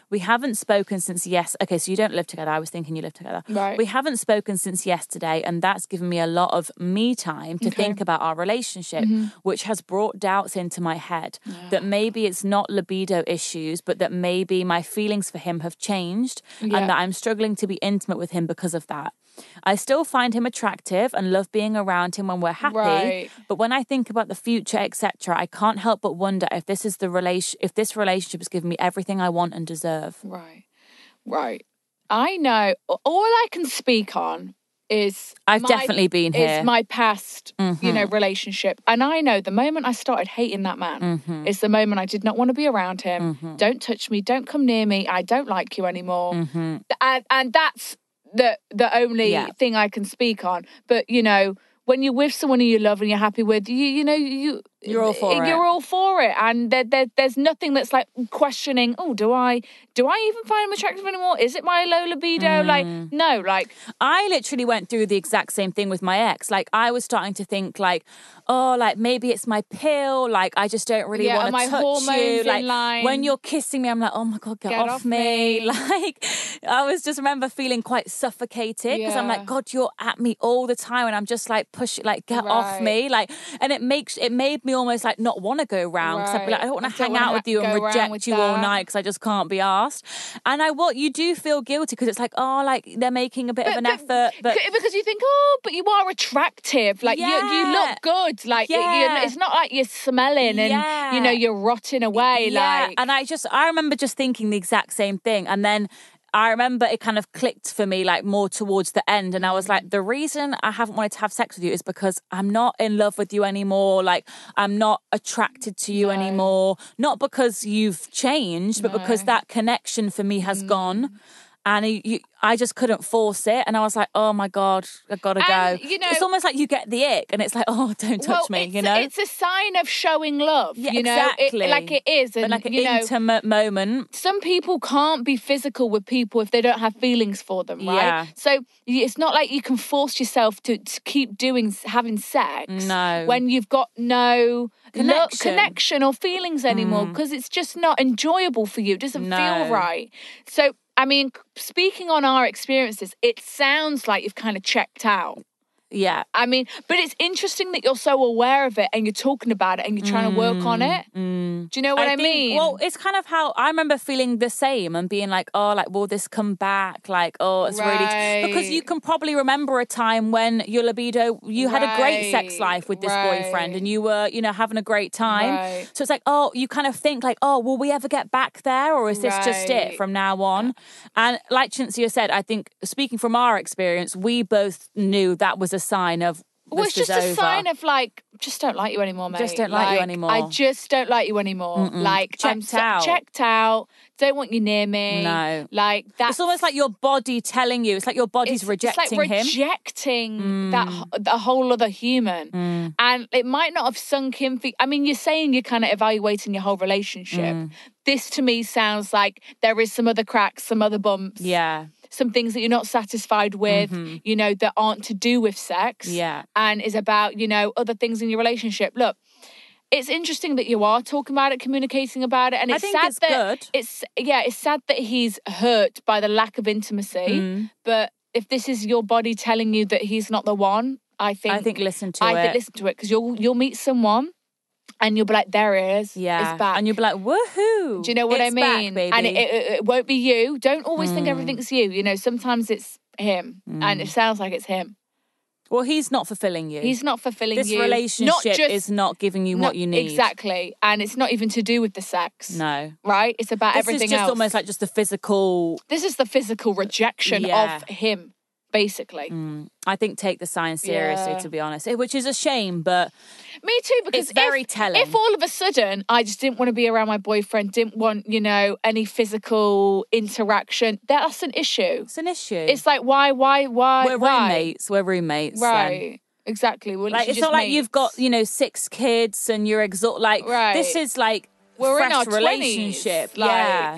We haven't spoken since yes. Okay, so you don't live together. I was thinking you live together. Right. We haven't spoken since yesterday, and that's given me a lot of me time to Okay. think about our relationship, which has brought doubts into my head that maybe it's not libido issues, but that maybe my feelings for him have changed Yeah. and that I'm struggling to be intimate with him because of that. I still find him attractive and love being around him when we're happy. Right. But when I think about the future, et cetera, I can't help but wonder if this is the relation, if this relationship has given me everything I want and deserve. Right. Right. I know. All I can speak on is I've my- definitely been here. Is my past, you know, relationship, and I know the moment I started hating that man Mm-hmm. is the moment I did not want to be around him. Don't touch me. Don't come near me. I don't like you anymore. Mm-hmm. And and that's the the only Yeah. thing I can speak on. But you know, when you're with someone who you love and you're happy with, you you know you You're all for it. You're all for it, and there, there there's nothing that's like questioning. Oh, do I do I even find him attractive anymore? Is it my low libido? Mm. Like no, like I literally went through the exact same thing with my ex. Like, I was starting to think, like, oh, like, maybe it's my pill. Like, I just don't really Yeah, want are to my touch hormones you. in Like, line? when you're kissing me, I'm like, oh my God, get, Get off, off me. me. Like, I was just remember feeling quite suffocated because I'm Yeah. like, God, you're at me all the time. And I'm just like, push it, like, get off Right. me. Like, and it makes, it made me almost like not want to go round because I'd be like, I don't want I to don't hang wanna out ha- with you and go around reject with you all that. night because I just can't be asked. And I, what, you do feel guilty because it's like, oh, like, they're making a bit of an effort. But c- because you think, oh, but you are attractive. Like you, you Yeah. look good. Like it- Yeah. you, it's not like you're smelling and Yeah. you know you're rotting away. Yeah, Like and I just, I remember just thinking the exact same thing. And then I remember it kind of clicked for me like more towards the end. And I was like, the reason I haven't wanted to have sex with you is because I'm not in love with you anymore. Like, I'm not attracted to you No. anymore. Not because you've changed, but because No. that connection for me has gone. And you, you, I just couldn't force it. And I was like, oh my God, I gotta And, go. you know- it's almost like you get the ick and it's like, oh, don't touch well, me, it's you a- know? it's a sign of showing love. Yeah, you know, exactly. It, like it is, and But like an you know. intimate moment. Some people can't be physical with people if they don't have feelings for them, right? Yeah. So y- it's not like you can force yourself to, to keep doing having sex No. when you've got no Connection. lo- connection or feelings anymore because it's just not enjoyable for you. It doesn't No. feel right. So I mean, c- speaking on our experiences, it sounds like you've kind of checked out. Yeah. I mean, but it's interesting that you're so aware of it and you're talking about it and you're trying to work on it. Do you know what I, think, mean? Well, it's kind of how I remember feeling the same and being like, oh, like, will this come back? Like, oh, it's really... Because you Right. can probably remember a time when your libido, you had a great sex Right, life with this right. boyfriend and you were, you know, having a great time. Right. So it's like, oh, you kind of think like, oh, will we ever get back there? Or is this just it Right. from now on? And like Chintzia said, I think speaking from our experience, we both knew that was a sign of Well, this it's just is a over. sign of like, just don't like you anymore, mate. Just don't like you anymore. I just don't like you anymore. Like, I'm Checked so- out. checked out. Don't want you near me. No. Like that's It's almost like your body telling you. It's like your body's it's, rejecting it's like him. rejecting that h- the whole other human, and it might not have sunk in. For, I mean, you're saying you're kind of evaluating your whole relationship. This to me sounds like there is some other cracks, some other bumps. Yeah. Some things that you're not satisfied with, you know, that aren't to do with sex. Yeah. And is about, you know, other things in your relationship. Look, it's interesting that you are talking about it, communicating about it. And I it's think sad it's that good. it's yeah, it's sad that he's hurt by the lack of intimacy. But if this is your body telling you that he's not the one, I think I think listen to I it. think listen to it because you'll you'll meet someone and you'll be like, there it is. yeah. It's back. And you'll be like, woohoo. Do you know what It's I back, mean? baby. And it, it, it won't be you. Don't always think everything's you. You know, sometimes it's him, and it sounds like it's him. well, he's not fulfilling you. He's not fulfilling This you. relationship Not just, is not giving you not- what you need. Exactly, and it's not even to do with the sex. No. Right? It's about This everything is just else. almost like just the physical. This is the physical rejection Yeah. of him, basically. I think take the signs seriously, Yeah. to be honest, Eh, which is a shame, but Me too, because It's very if, telling. if all of a sudden I just didn't want to be around my boyfriend, didn't want, you know, any physical interaction, that's an issue. it's an issue. It's like, why, why, why? we're why? roommates. We're roommates. then. Right. Exactly. We're Like literally it's just not like you've got mates. you know six kids and you're exhausted. Like Right. this is like We're fresh in our relationship. twenties. Like, yeah,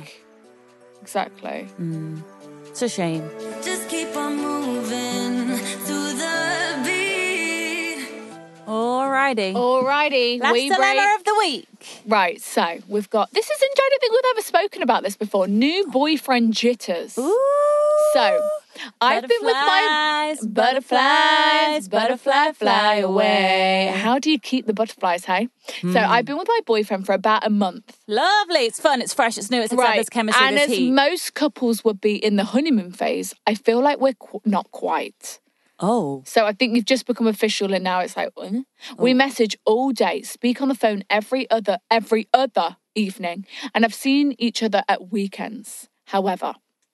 Exactly. it's a shame. Just keep on moving through the beat. Alrighty. Alrighty. Last we dilemma break. of the the week. Right, so we've got, this is, I don't think we've ever spoken about this before, new boyfriend jitters. Ooh. So, I've been with my butterflies, butterfly, fly away. How do you keep the butterflies, hey? Hmm. So, I've been with my boyfriend for about a month. Lovely. It's fun. It's fresh. It's new. It's exciting. There's chemistry. And There's as heat. most couples would be in the honeymoon phase, I feel like we're qu- not quite. Oh. So I think you've just become official, and now it's like, uh, we message all day, speak on the phone every other every other evening, and I've seen each other at weekends. However,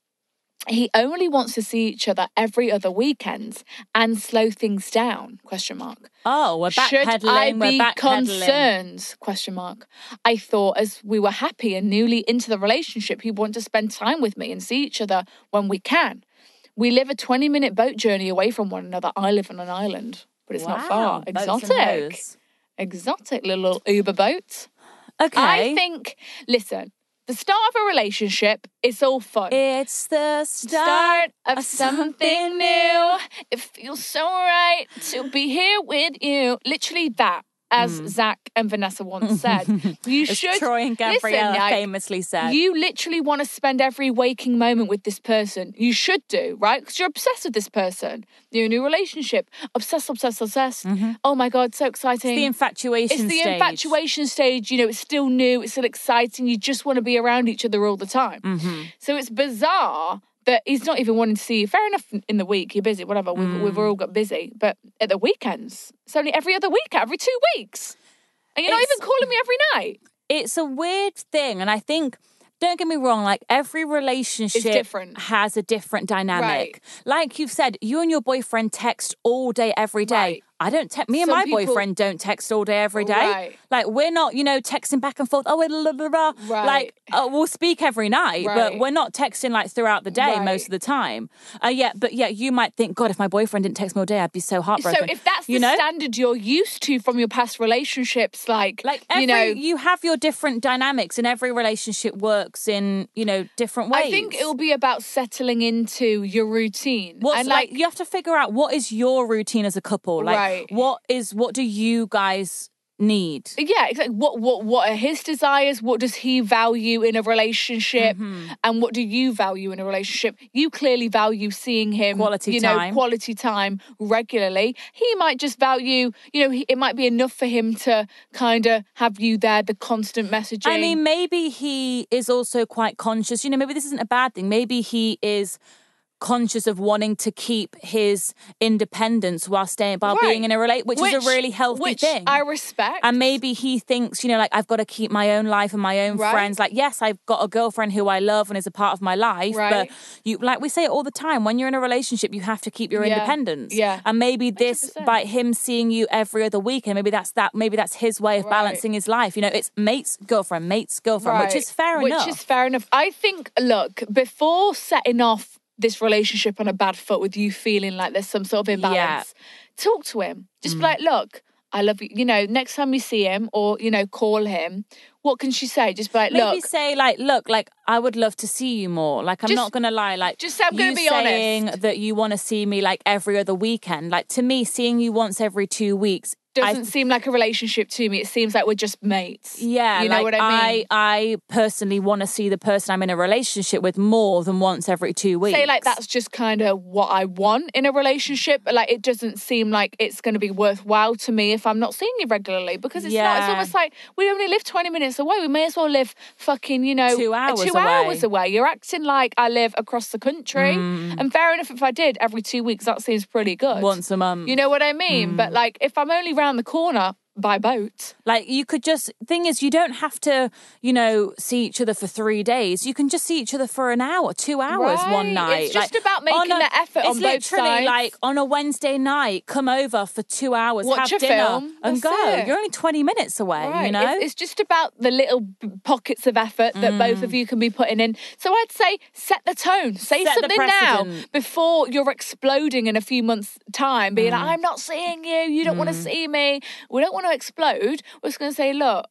he only wants to see each other every other weekends and slow things down, question mark. Oh, we're Should backpedaling. I We're be backpedaling. concerned, question mark. I thought as we were happy and newly into the relationship, he'd want to spend time with me and see each other when we can. We live a twenty-minute boat journey away from one another. I live on an island, but it's not Wow, far. boats and Exotic. hoes. Exotic little Uber boat. Okay. I think, listen, the start of a relationship, it's all fun. It's the start, Start of of something new. It feels so right to be here with you. Literally that, as Zach and Vanessa once said. You As should. Troy and Gabriella listen, like, famously said. You literally want to spend every waking moment with this person. You should do, right? Because you're obsessed with this person. You're in a new relationship. Obsessed, obsessed, obsessed. Oh my God, so exciting. It's the infatuation It's the stage. infatuation stage. You know, it's still new. It's still exciting. You just want to be around each other all the time. Mm-hmm. So it's bizarre that he's not even wanting to see you. Fair enough, in the week, you're busy, whatever. We've, Mm. we've all got busy. But at the weekends, it's only every other week, every two weeks. And you're not It's- even calling me every night. It's a weird thing. And I think, don't get me wrong, like every relationship different. has a different dynamic. Right. Like you've said, you and your boyfriend text all day, every day. Right. I don't text, me and Some my people- boyfriend don't text all day, every day. Right. Like we're not, you know, texting back and forth. Oh, blah, blah, blah. Right. Like uh, we'll speak every night, but Right. we're not texting like throughout the day Right. most of the time. Uh, yeah, but yeah, you might think, God, if my boyfriend didn't text me all day, I'd be so heartbroken. So if that's the you know? standard you're used to from your past relationships, like, Like every, you know, you have your different dynamics, and every relationship works in, you know, different ways. I think it'll be about settling into your routine. What's and like, you have to figure out what is your routine as a couple. Like Right. what is what do you guys need? Yeah, exactly. What what what are his desires? What does he value in a relationship? Mm-hmm. And what do you value in a relationship? You clearly value seeing him, Quality you know, time. quality time regularly. He might just value, you know, he, it might be enough for him to kind of have you there, the constant messaging. I mean, maybe he is also quite conscious. You know, maybe this isn't a bad thing. Maybe he is conscious of wanting to keep his independence while staying while Right. being in a relate, which, is a really healthy which thing. I respect. And maybe he thinks, you know, like I've got to keep my own life and my own Right. friends. Like, yes, I've got a girlfriend who I love and is a part of my life. Right. But you, like we say it all the time, when you're in a relationship, you have to keep your Yeah. independence. Yeah. And maybe this, one hundred percent. by him seeing you every other weekend, maybe that's that. Maybe that's his way of Right. balancing his life. You know, it's mate's girlfriend, mate's girlfriend, which Right. is fair which enough. Which is fair enough. I think, look, before setting off this relationship on a bad foot with you feeling like there's some sort of imbalance, talk to him. Just Mm. be like, look, I love you. You know, next time you see him or, you know, call him, what can she say? Just be like, Maybe look. say like, look, like I would love to see you more. Like I'm Just- not gonna lie, like just say, I'm gonna you be saying honest. that you want to see me like every other weekend. Like to me, seeing you once every two weeks Doesn't I, seem like a relationship to me. It seems like we're just mates. Yeah, You know like what I mean? I, I personally want to see the person I'm in a relationship with more than once every two weeks. Say like that's just kind of what I want in a relationship, but like it doesn't seem like it's going to be worthwhile to me if I'm not seeing you regularly, because it's not. It's Yeah. almost like we only live twenty minutes away. We may as well live fucking, you know, Two hours two away. hours away. You're acting like I live across the country, Mm. and fair enough if I did every two weeks. That seems pretty good. Once a month. You know what I mean? Mm. But like if I'm only round the corner by boat. Like you could just, thing is, you don't have to, you know, see each other for three days. You can just see each other for an hour, two hours one Right. night. It's just Like, about making on a- the effort it's on both literally sides. like on a Wednesday night, come over for two hours, Watch have a dinner film, and that's go. it. You're only twenty minutes away, Right. you know? It's, it's just about the little b- pockets of effort that both of you can be putting in. So I'd say set the tone. Say Set the something now precedent. before you're exploding in a few months' time, being like, I'm not seeing you, you don't want to see me. We don't want to explode. We're just going to say, look,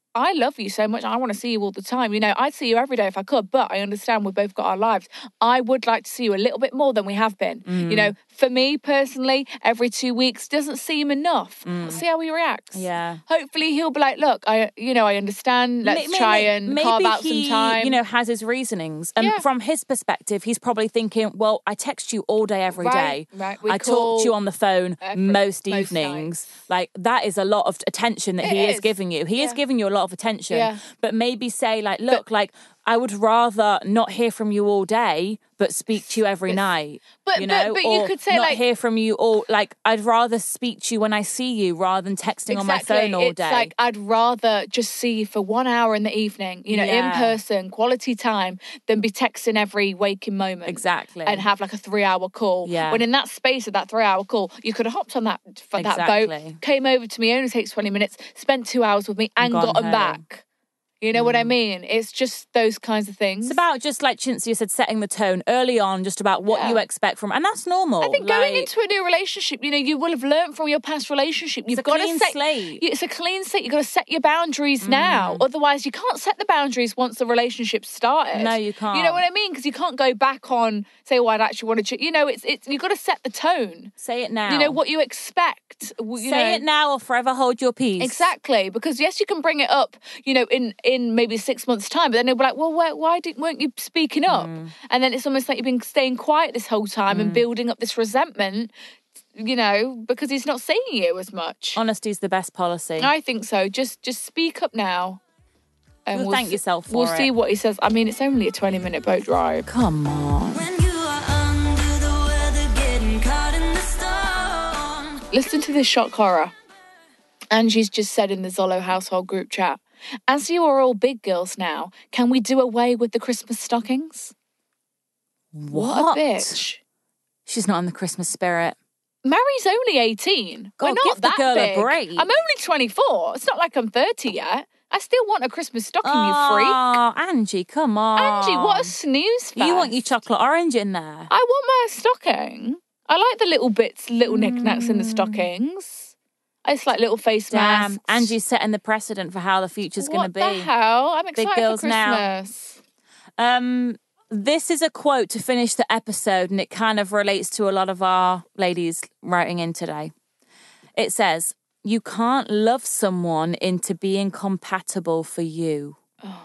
I love you so much. I want to see you all the time. You know, I'd see you every day if I could, but I understand we've both got our lives. I would like to see you a little bit more than we have been. Mm. You know, for me personally, every two weeks doesn't seem enough. Mm. See how he reacts. Yeah. Hopefully he'll be like, look, I, you know, I understand. Let's May- try may- and maybe carve out he, some time. You know, has his reasonings, and Yeah. from his perspective, he's probably thinking, "Well, I text you all day, every day. Right, right. We I talk call to you on the phone every- most most evenings. Like that is a lot of attention that It he is. is. giving you. He is Yeah. giving you a lot of attention. Yeah. But maybe say, like, look, like I would rather not hear from you all day, but speak to you every night. But- you but- know, but you or could say, not like- hear from you all. Like I'd rather speak to you when I see you rather than texting on my phone all it's day. like I'd rather just see you for one hour in the evening, you know, in Yeah. person, quality time, than be texting every waking moment. Exactly. And have like a three hour call. Yeah. When in that space of that three hour call, you could have hopped on that for that Exactly. boat, came over to me, only takes twenty minutes, spent two hours with me and gone got 'em home. back. You know what I mean? It's just those kinds of things. It's about, just like Chintzia said, setting the tone early on, just about what Yeah. you expect from, and that's normal. I think going Like, into a new relationship, you know, you will have learned from your past relationship. You've a got clean to set, slate. It's a clean slate. You've got to set your boundaries now. Otherwise, you can't set the boundaries once the relationship started. No, you can't. You know what I mean? Because you can't go back on, say, oh, I'd actually want to, ch-. you know, it's it's you've got to set the tone. say it now. You know, what you expect. You Say know. it now or forever hold your peace. Exactly, because yes, you can bring it up, you know, in in maybe six months' time, but then they'll be like, well, why, why didn't weren't you speaking up? Mm. And then it's almost like you've been staying quiet this whole time and building up this resentment, you know, because he's not seeing you as much. Honesty's the best policy. I think so. Just just speak up now. And Well, thank s- yourself for We'll it. see what he says. I mean, it's only a twenty minute boat drive. Come on. When you are under the weather, getting caught in the storm. Listen to this shock horror. Angie's just said in the Zollo household group chat, as you are all big girls now, can we do away with the Christmas stockings? What? a bitch. She's not in the Christmas spirit. Mary's only eighteen. God, We're not give the that girl a big. break. I'm only twenty-four. It's not like I'm thirty yet. I still want a Christmas stocking, you freak. Oh, Angie, come on. Angie, what a snooze fest. You want your chocolate orange in there. I want my stocking. I like the little bits, little knickknacks in the Mm. stockings. It's like little face Damn, masks. Angie's setting the precedent for how the future's going to What be. the hell? I'm Big excited girls for now. Christmas. Um, this is a quote to finish the episode, and it kind of relates to a lot of our ladies writing in today. It says, "You can't love someone into being compatible for you." Oh,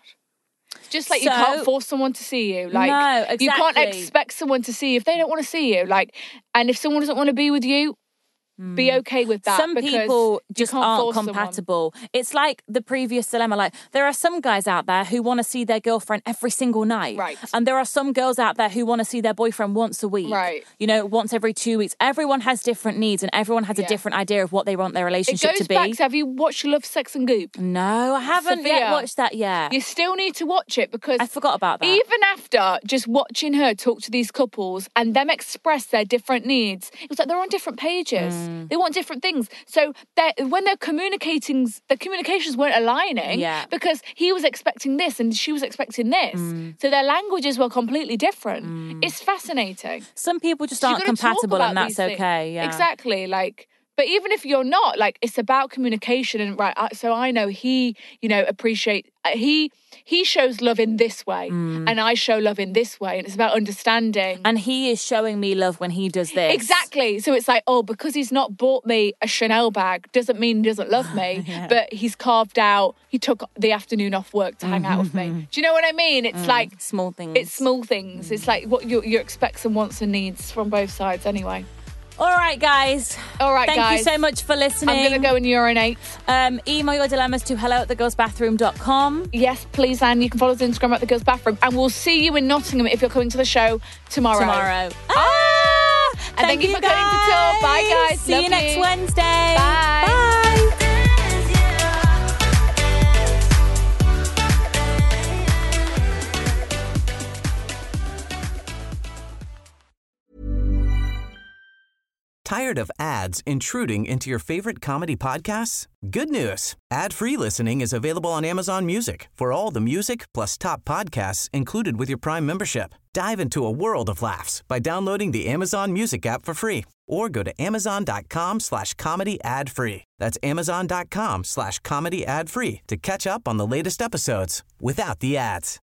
God. Just like you So- can't force someone to see you. Like No, you can't exactly. expect someone to see you if they don't want to see you. Like, and if someone doesn't want to be with you, be okay with that. Some because people you just can't aren't force someone. compatible. It's like the previous dilemma. Like, there are some guys out there who want to see their girlfriend every single night. Right. And there are some girls out there who want to see their boyfriend once a week. Right. You know, once every two weeks. Everyone has different needs and everyone has a Yeah. different idea of what they want their It relationship goes to be. back to, have you watched Love, Sex and Goop? No, I haven't yet Sophia, watched that yet. You still need to watch it because I forgot about that. even after just watching her talk to these couples and them express their different needs, it was like they're on different pages. Mm. They want different things. So they're, when they're communicating, the communications weren't aligning Yeah. because he was expecting this and she was expecting this. Mm. So their languages were completely different. It's fascinating. Some people just So you aren't gotta talk compatible about and that's these things. okay. Yeah. Exactly. Like, but even if you're not, like, it's about communication and right. I- So I know he, you know, appreciate uh, he he shows love in this way, and I show love in this way, and it's about understanding. Mm. And he is showing me love when he does this. Exactly. So it's like, oh, because he's not bought me a Chanel bag doesn't mean he doesn't love me, but he's carved out, he took the afternoon off work to hang out with me. Do you know what I mean? It's like, Small things. it's small things. It's like what you, you expect and wants and needs from both sides anyway. All right, guys. All right, Thank guys. you so much for listening. I'm going to go and urinate. Um, email your dilemmas to hello at the girls bathroom dot com. Yes, please, and you can follow us on Instagram at The Girls Bathroom. And we'll see you in Nottingham if you're coming to the show tomorrow. Tomorrow. Ah! And thank you for coming to talk. Bye, guys. See Love you next you. Wednesday. Bye. Bye. Tired of ads intruding into your favorite comedy podcasts? Good news. Ad-free listening is available on Amazon Music for all the music plus top podcasts included with your Prime membership. Dive into a world of laughs by downloading the Amazon Music app for free or go to amazon.com slash comedy ad free. That's amazon.com slash comedy ad free to catch up on the latest episodes without the ads.